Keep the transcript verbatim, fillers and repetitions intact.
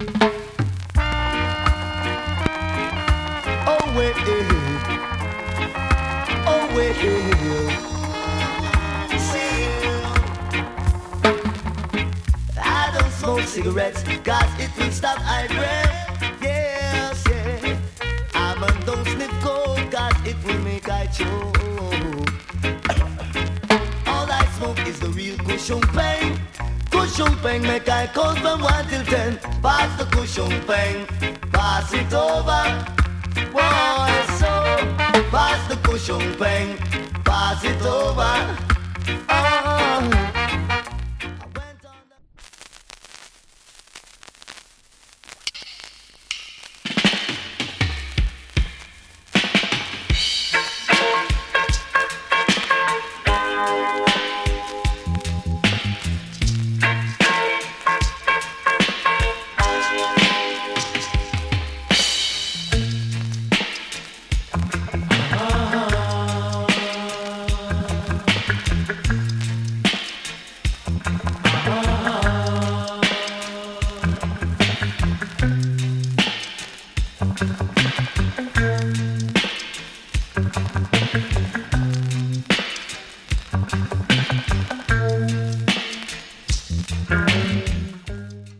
Oh wait, oh wait. See, I don't smoke cigarettes, cause it will stop I breath. Yes, yeah. I man don't sniff coke, cause it will make I choke. All I smoke is the real cushion pain. Cushion pain make I count from one till ten. Pass the cushion pain, pass it over. Boy, so pass the cushion pain, pass it over. Oh.